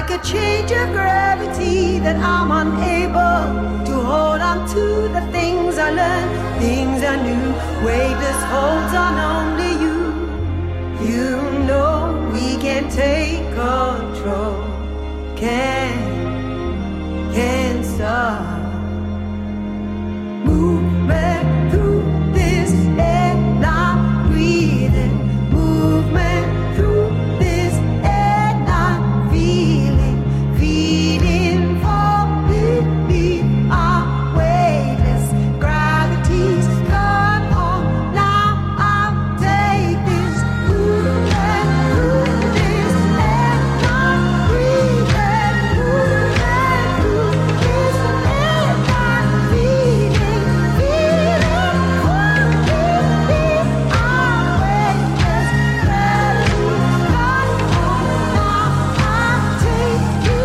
a change of gravity that I'm unable to hold on to the things I learned, things I knew. Weightless holds on only you. You know we can take control. Can't stop. Movement through this air, not breathing. Movement through this air, not feeling. Feeling for beneath our weightless gravity's gone on. Now I'll take this movement through this air, not breathing. Movement through this air, not feeling. Feeling for beneath our weightless gravity's gone on. Now I'll take you.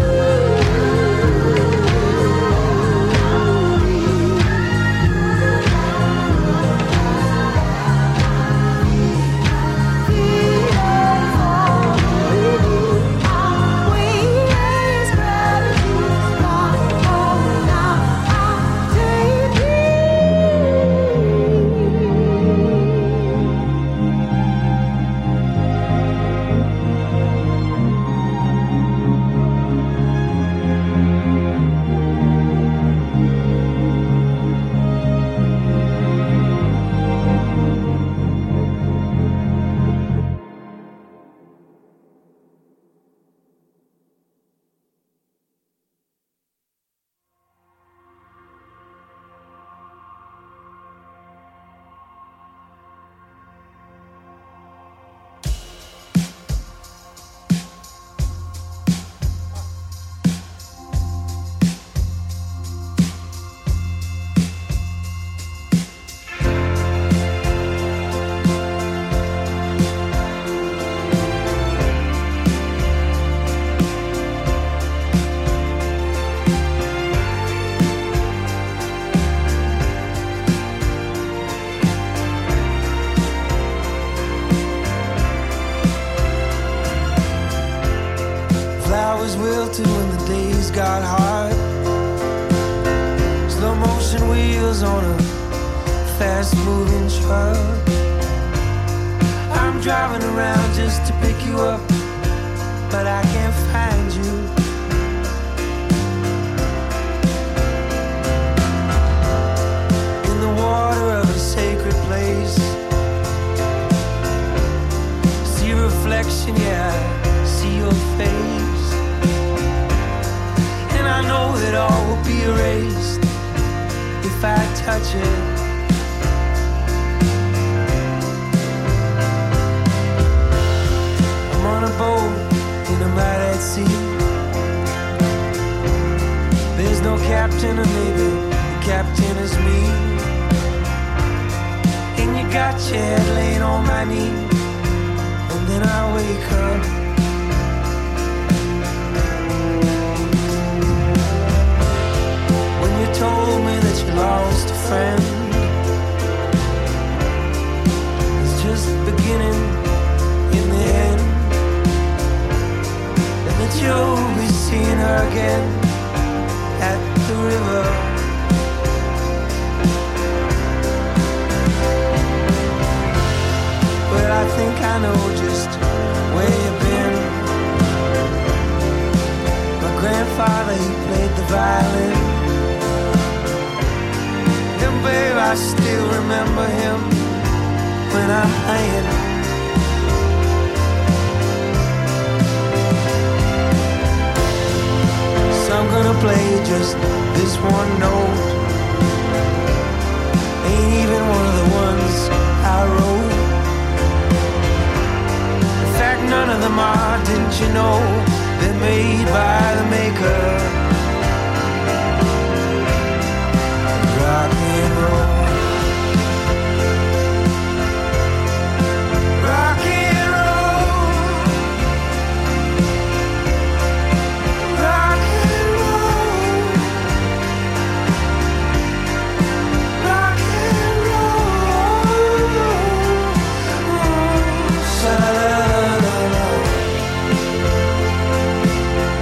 Flowers wilted when the days got hard. Slow motion wheels on a fast moving truck. I'm driving around just to pick you up, but I can't find you. In the water of a sacred place, see reflection, yeah, see your face. And I know that all will be erased if I touch it. I'm on a boat and I'm out at sea. There's no captain, or maybe the captain is me. And you got your head laying on my knee, and then I wake up. When you told me that you lost a friend, it's just the beginning in the end, and that you'll be seeing her again at the river. Well, I think I know just where you've been. My grandfather, he played the violin, and babe, I still remember him when I'm playing. So I'm gonna play just this one note. Ain't even one of the ones I wrote. In fact, none of them are, didn't you know? They're made by the maker. Rock and roll. Rock and roll. Rock and roll. Rock and roll. Sa-la-la-la-la.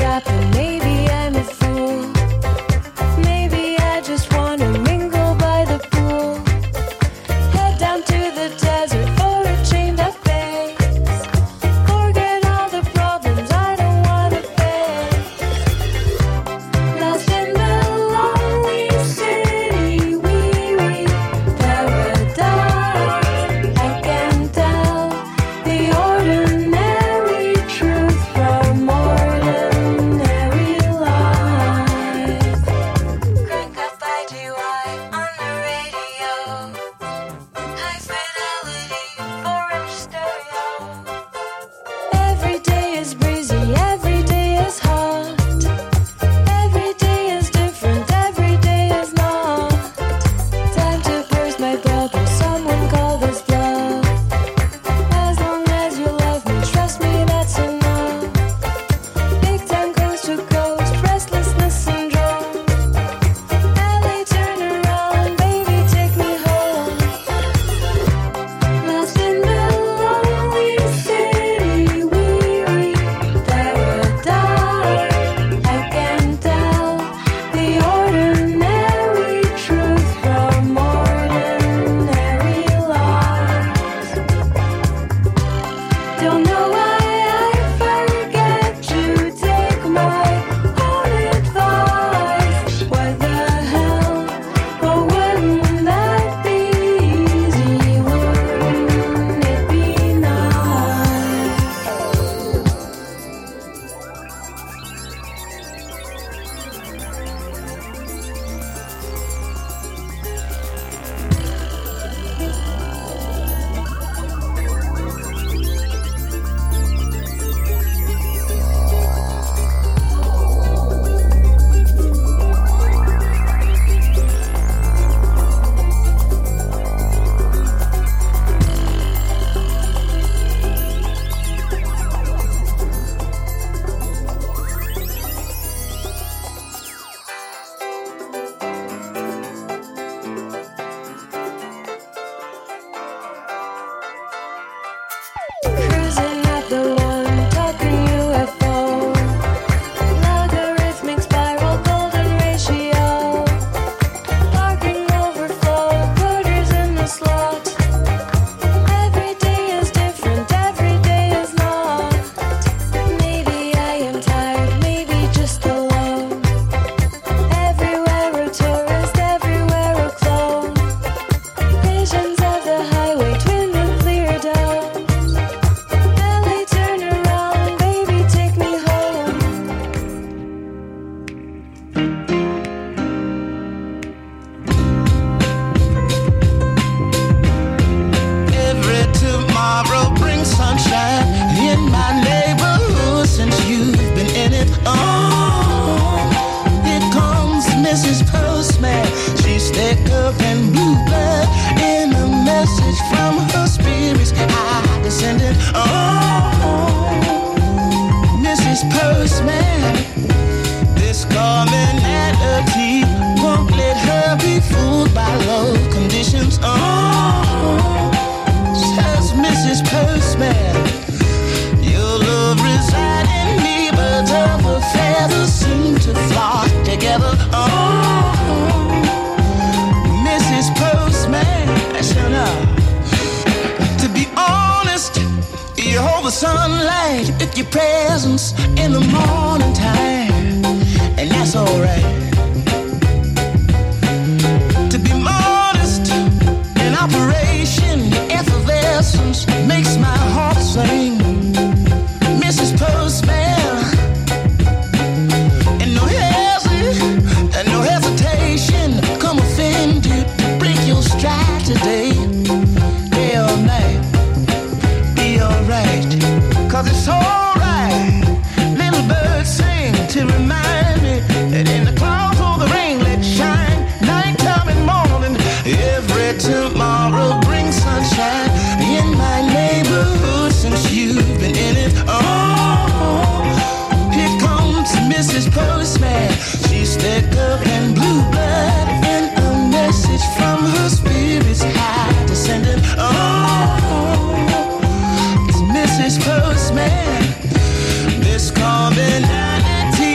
Postman, this commonality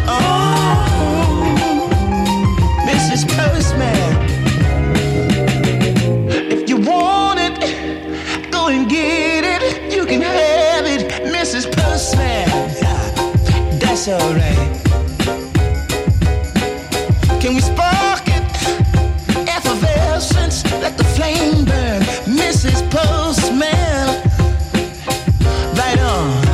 Mrs. Postman, if you want it, go and get it. You can have it, Mrs. Postman. That's alright. Can we spark it? Effervescence, let the flame burn, Mrs. Postman. Right on.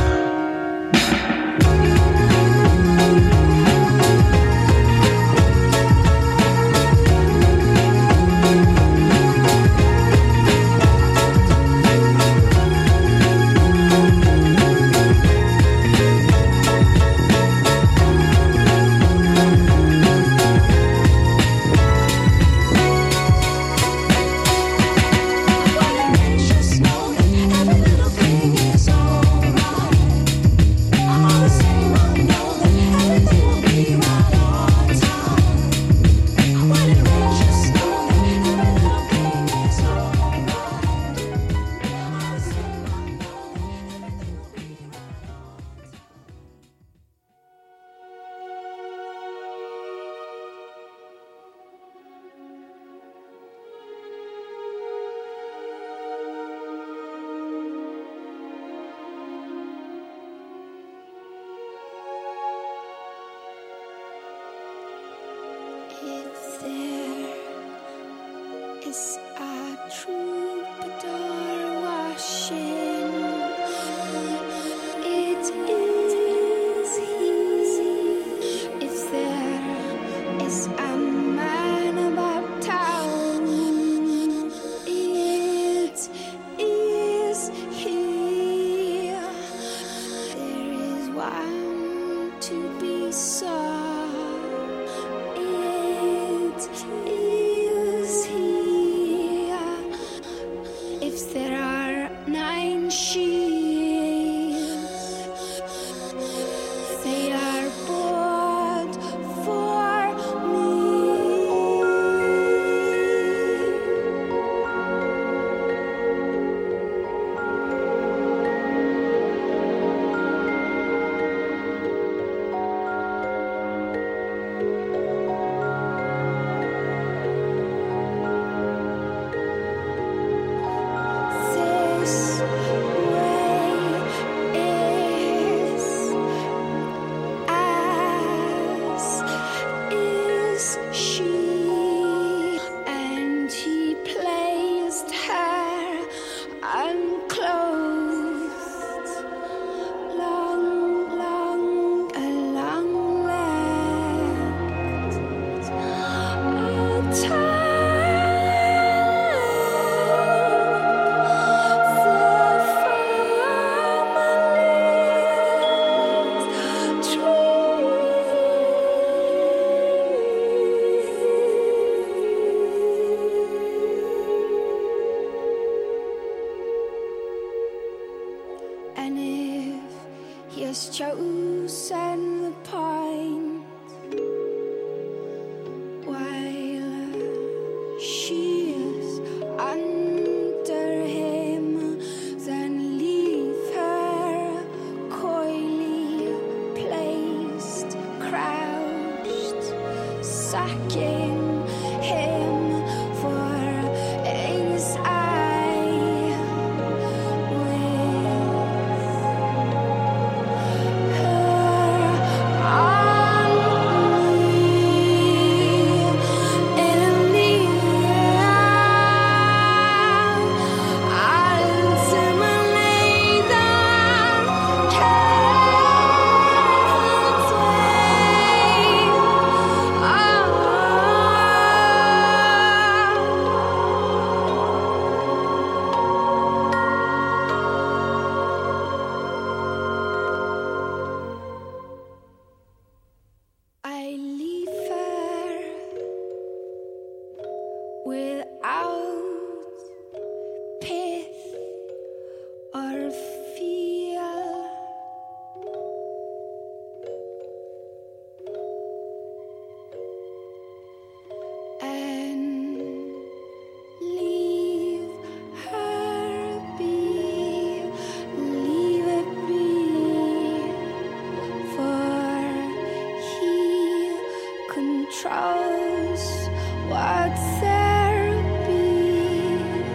controls what therapy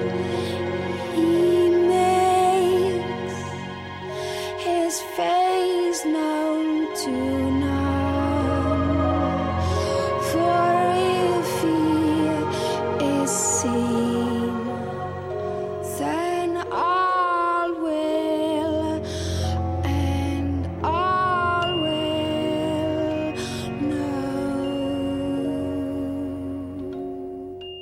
he makes his face known to none. For if he is seen, then all will, and all will know.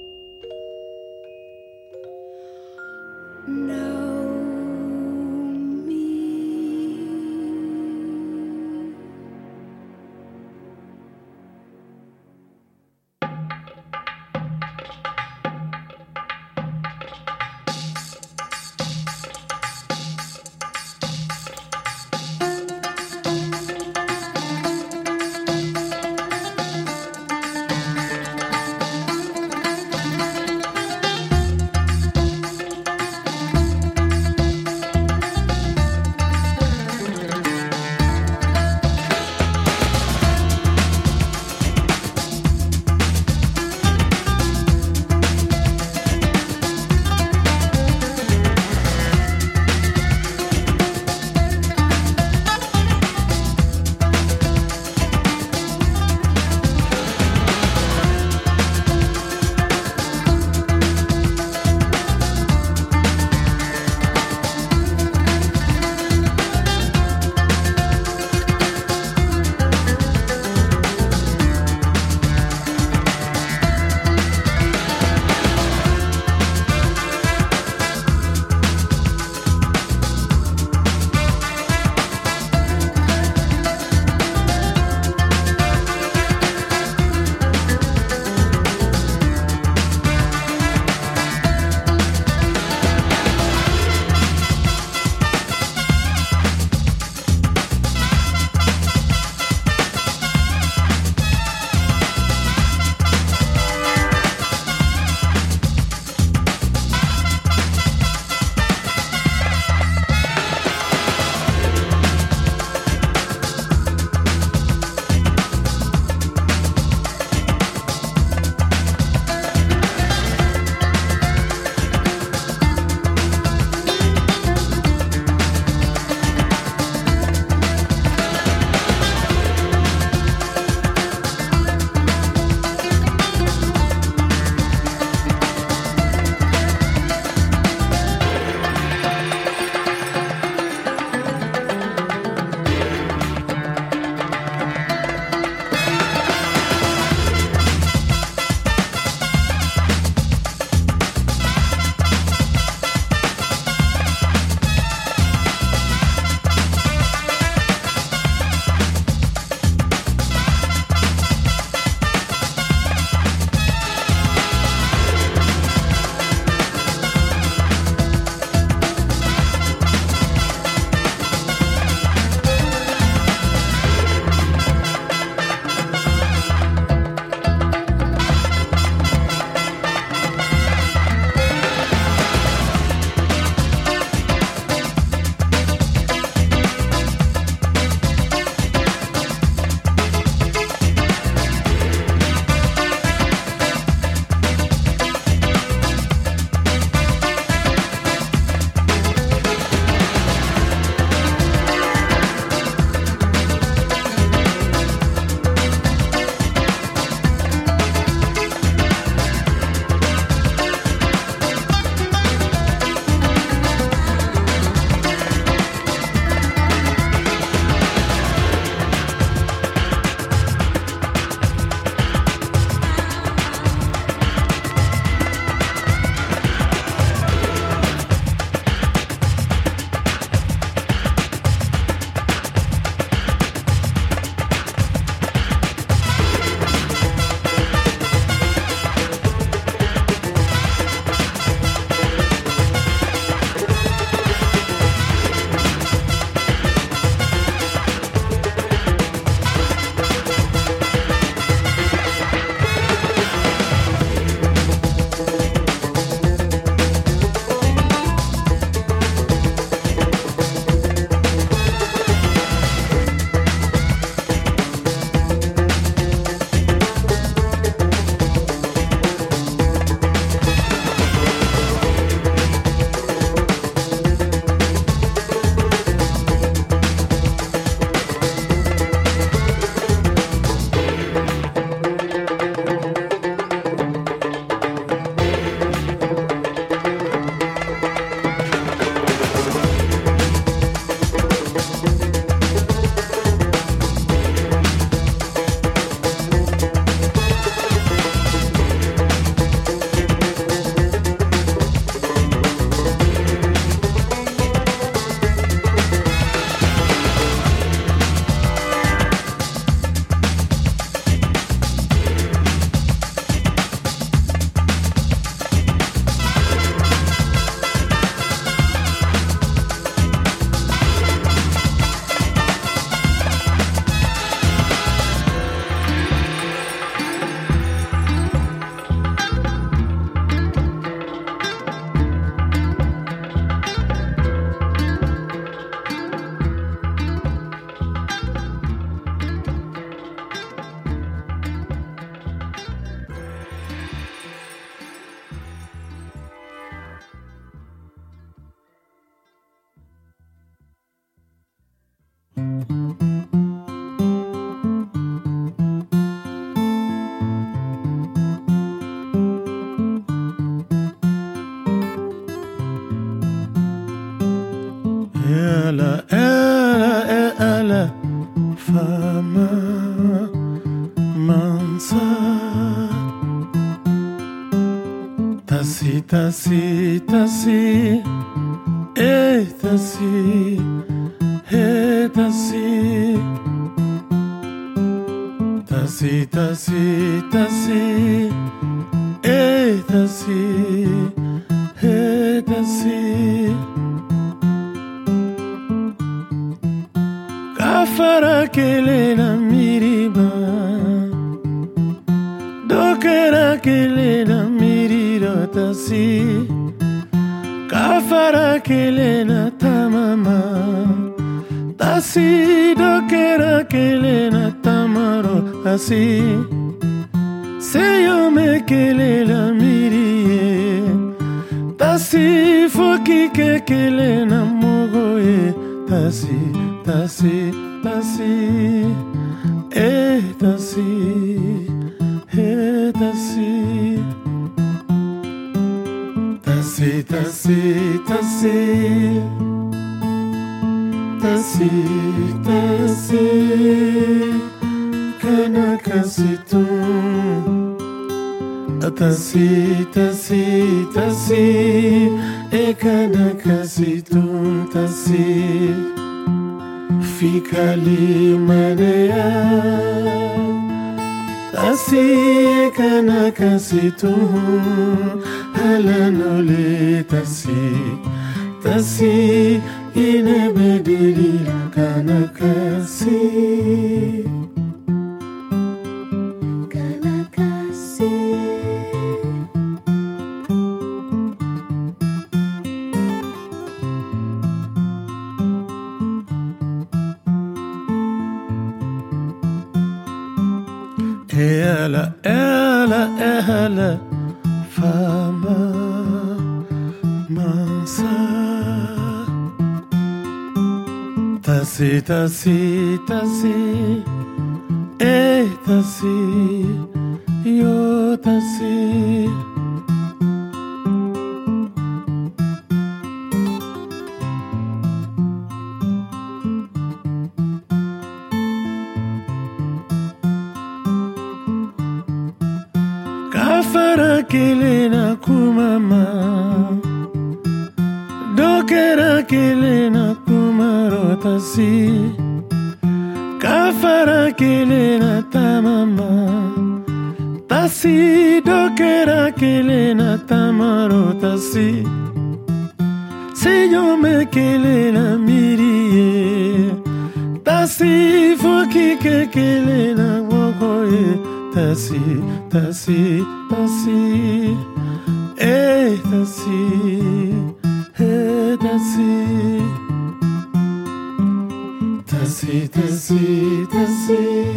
mansa. Tasi, tasi, tasi, tasi, tasi. Tasi, tasi, tasi, tasi, tasi. Kafara kelena miriba, dokera kelena miriro tasi. Kafara kelena tamama, tasi dokera kelena tamaro tasi. Seyo me kelela mirie, tasi foki ke kelena mogoye tasi. Tasi, tasi, tasi, tasi. Tasi, tasi, tasi. Tasi, tasi. Kana kasitu. Tasi, tasi, tasi. Kana kasitu, tasi. Fikali manea, tasi kana kasitu, halanole tasi, tasi inebedili kana kasi. Ela, ela, ela, fama mansa. Tasi, tasi, tasi, tasi, yo tasi. Kafara kelena kumama, dokera kelena kumaro tasi. Kafara kelena tamama, tasi dokera kelena tamaro tasi. Seyo me kelena mirie, tasi foki ke kelena wogoye. Tasi, tasi, tasi, tasi, tasi. Tasi, tasi, tasi.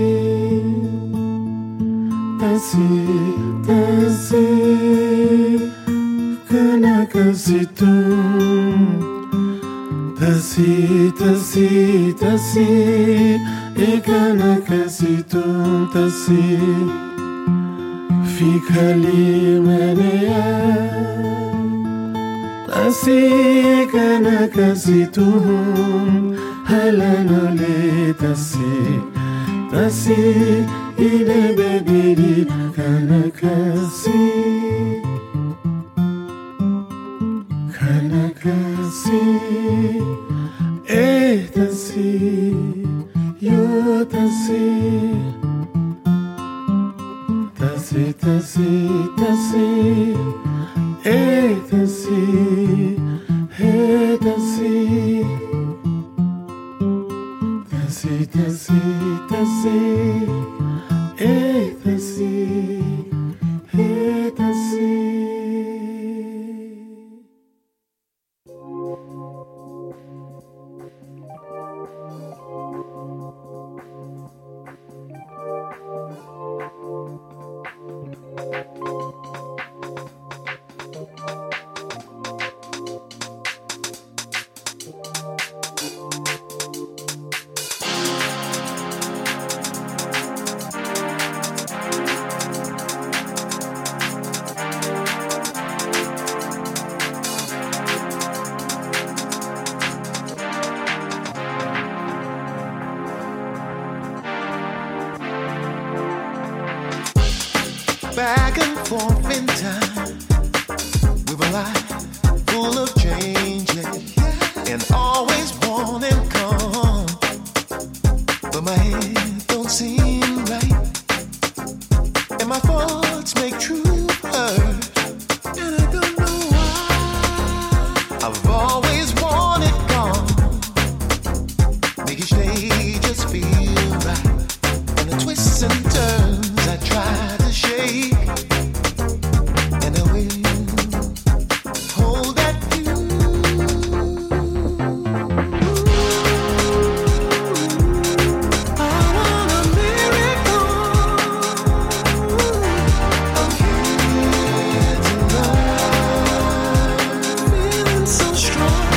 Tasi, tasi. Kana kasitu. Tasi, tasi, tasi. Kana kasitu, tasi. Fikali manea, tasi kana kasitu, halanole tasi, tasi inebedili kana kasi, kana kasi, tasi, yo tasi. Tasi, tasi, tasi, tasi, tasi. Tasi, tasi, tasi, tasi, tasi. back and forth in time. We were life full of changes and always wanting calm. But my head don't seem right, and my thoughts make true hurt. And I don't know why. I've always wanted calm, make each day just feel right. And the twists and turns I try to shake, and I will hold that view. I want a miracle. I'm here tonight, feeling so strong,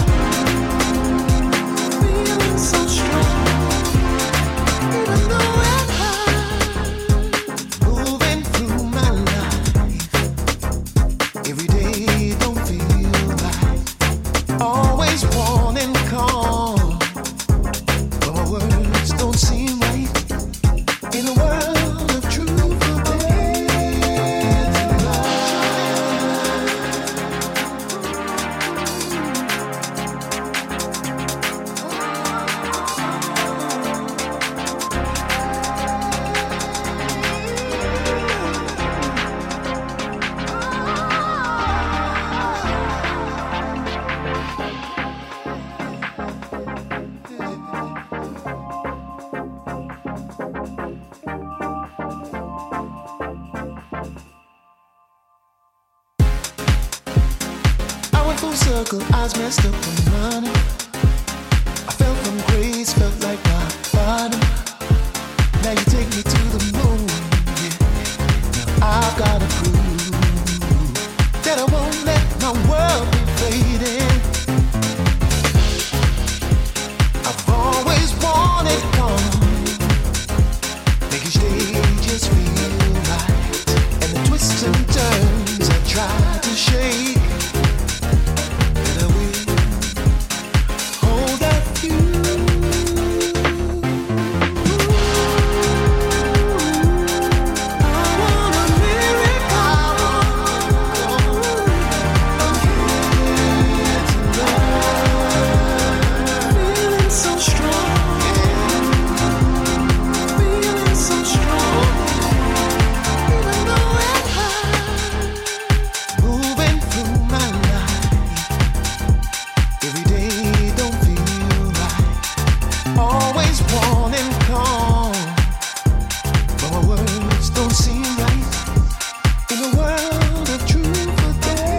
feeling so strong. Even though I'm high, moving through my life, every day don't feel right. Always wanting calm, but my words don't seem right. In a world of truth, I'm here I went full circle, eyes messed up on money. I fell from grace, felt like my bottom. Now you take me to the moon, yeah. Now I've gotta prove that I won't let my world be fading. I've always wanted calm, make each day just feel right. And the twists and turns I try to shake, and I will hold that view. I want a miracle. I'm here tonight, feeling so strong, feeling so strong. Even though I'm high, moving through my life, every day don't feel right. Always wanting calm, but my words don't seem right. In a world of truth or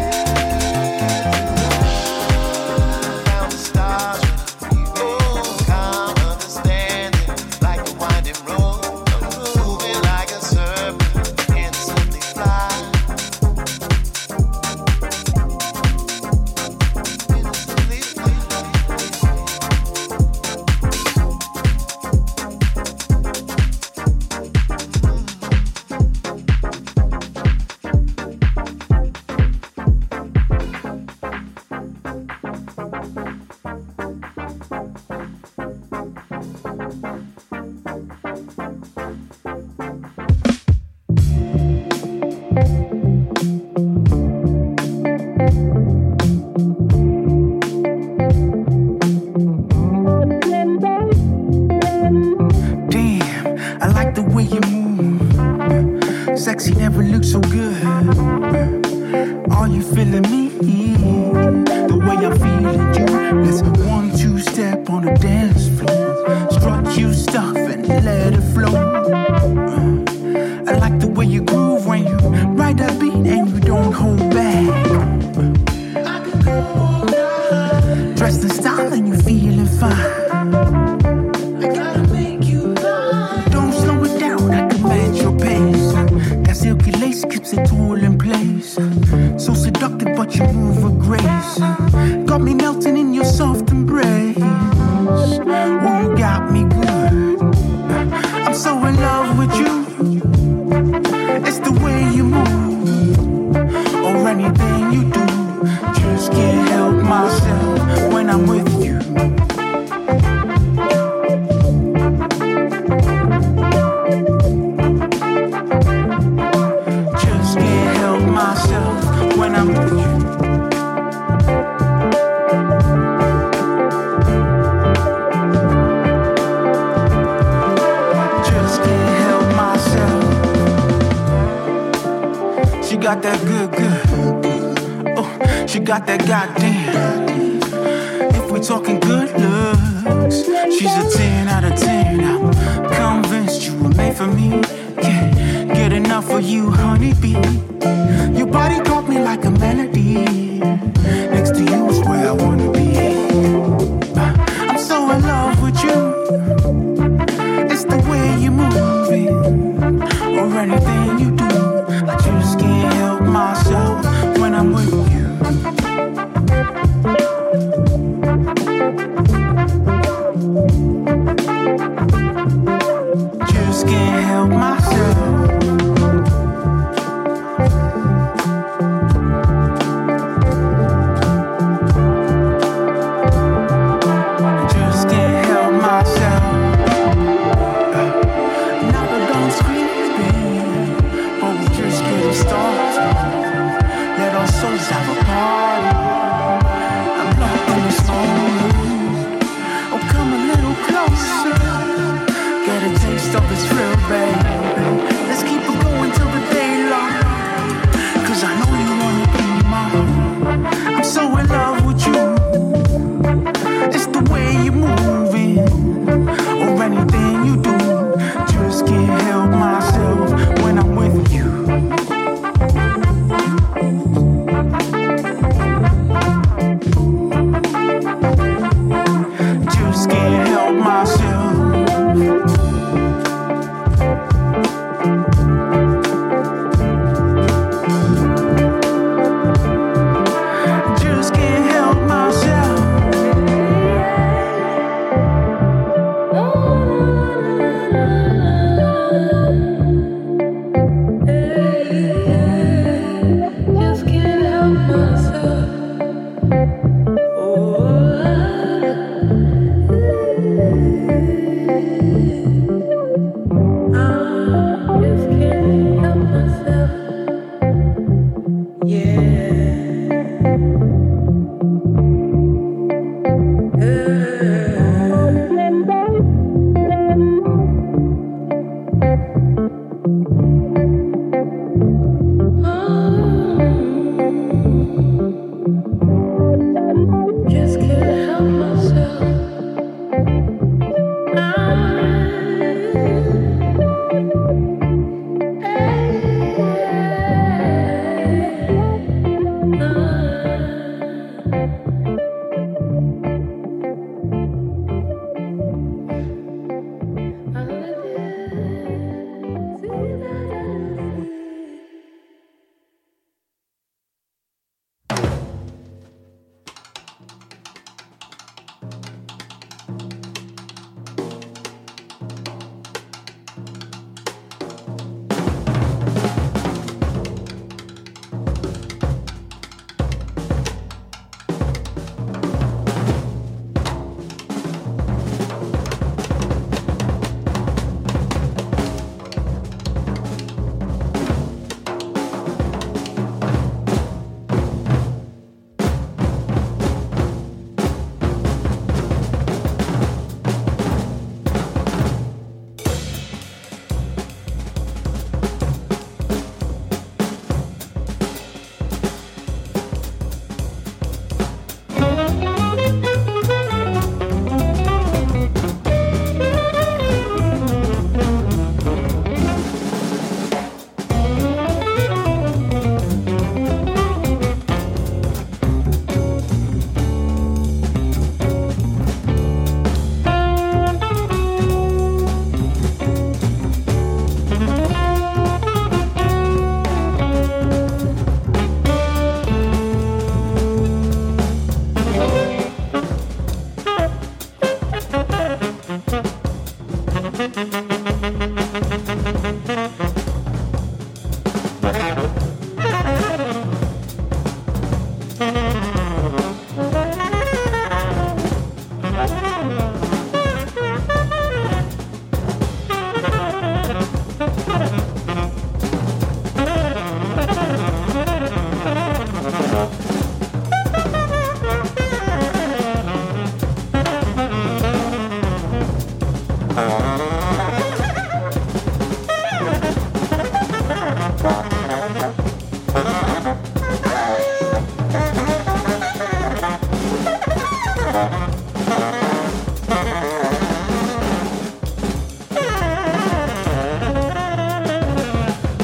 dare, found the stars when I'm leaving. Calm understanding, like a winding road, moving like a serpent, innocently fly. Innocently fly. Damn, I like the way you move. Sexy never looked so good. Are you feeling me? The way I'm feeling you. Let's 1-2 step on the dance floor. Strut you stuff and let it flow. I like the way you groove when you ride that beat and you don't hold back. Dressed in style and you feeling fine. Don't slow it down, I command your pace. That silky lace keeps it all in place. So seductive, but you move with grace. Got me melting in your soft embrace. Oh, you got me good. I'm so in love with you. It's the way you move, or anything you do. Just can't help myself when I'm with you. got that good, good. Oh, she got that goddamn. If we talking good looks, she's a 10 out of 10. I'm convinced you were made for me. Can't get enough of you, honeybee. Your body called